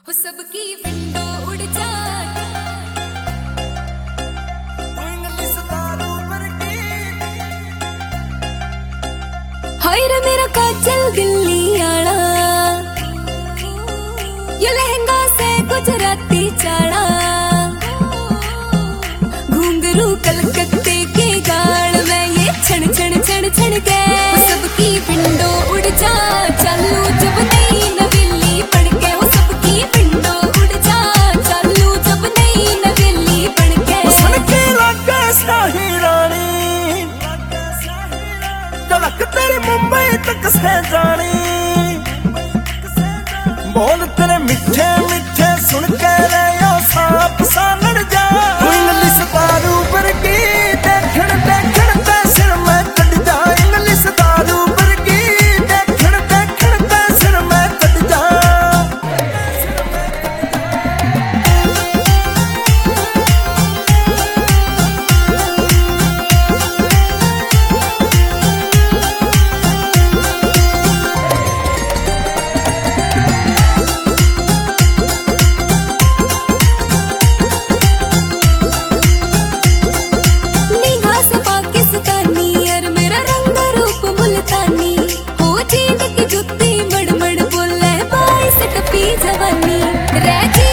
हो सबकी विंडो उड़ जा हाय रे मेरा काजल दिल्ली आना ये लहंगा से गुजराती चाड़ा घुंघरू कलकत्ते के गाल में ये छण छण छण छण के सबकी विंडो उड़ जा चालू जब नई नवेली पड़ के हो सबकी विंडो उड़ जा चालू जब नई नवेली पड़ के सुन के लगे शाही रानी झलक तेरी मुंबई तक से जानी बोल तेरे मिठे मिठे सुन के रे यो सांप सा लड़ जा इंग्लिश दारू वर्गी देखण देखण ते सिर में कट जा इंग्लिश दारू वर्गी देखण देखण ते सिर में कट जा जवानी रह